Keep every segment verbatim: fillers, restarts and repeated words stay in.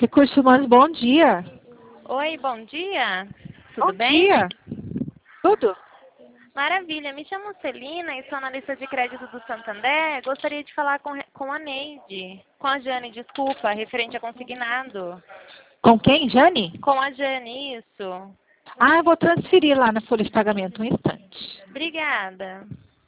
Recursos Humanos, bom dia. Oi, bom dia. Tudo Bom bem? dia. Tudo? Maravilha. Me chamo Celina e sou analista de crédito do Santander. Gostaria de falar com, com a Neide. Com a Jane, desculpa, referente a consignado. Com quem, Jane? Com a Jane, isso. Ah, eu vou transferir lá na folha de pagamento, um instante. Obrigada.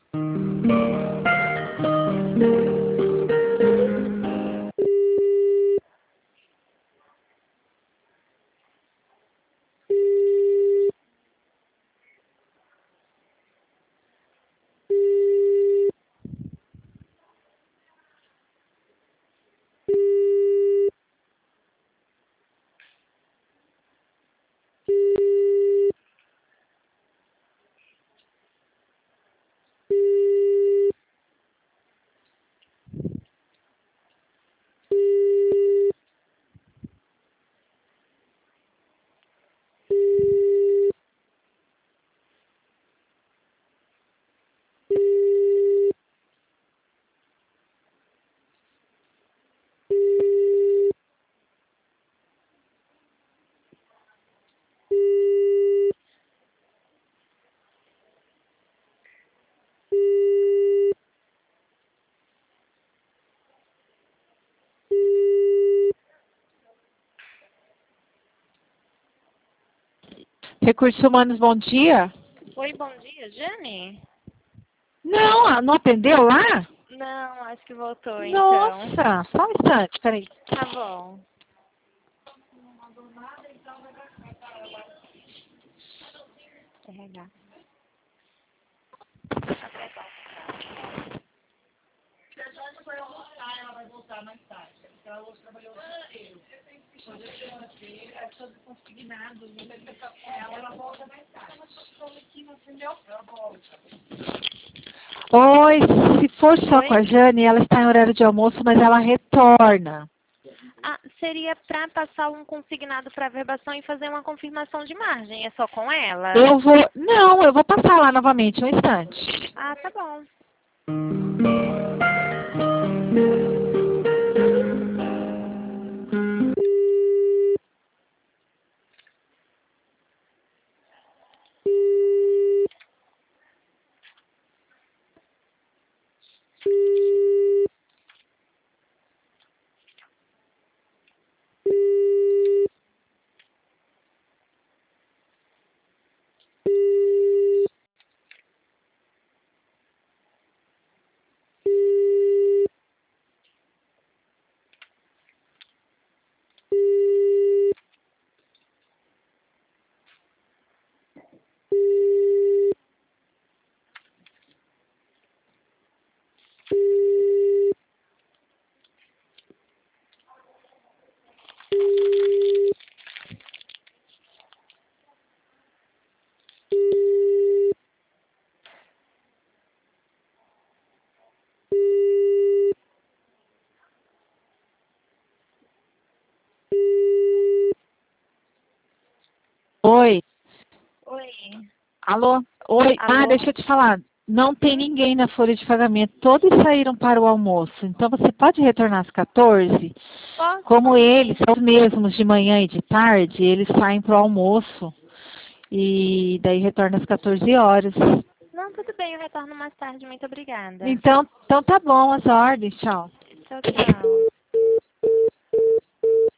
Recursos Humanos, bom dia. Oi, bom dia, Jane? Não, ah, não atendeu lá? Não, acho que voltou então. Nossa, só um instante, peraí. Tá bom. R H. Oi, se for só com a Oi? Jane, ela está em horário de almoço, mas ela retorna. Ah, seria para passar um consignado para averbação e fazer uma confirmação de margem. É só com ela? Eu vou... Não, eu vou passar lá novamente, um instante. Ah, tá bom. Oi. Oi. Alô? Oi. Ah, Alô? deixa eu te falar. Não tem Hum? ninguém na folha de pagamento. Todos saíram para o almoço. Então você pode retornar às quatorze. Como Posso eles sim. são os mesmos de manhã e de tarde, eles saem para o almoço. E daí retorna às quatorze horas. Não, tudo bem, eu retorno mais tarde. Muito obrigada. Então, então tá bom as ordens. Tchau. Tchau, tchau.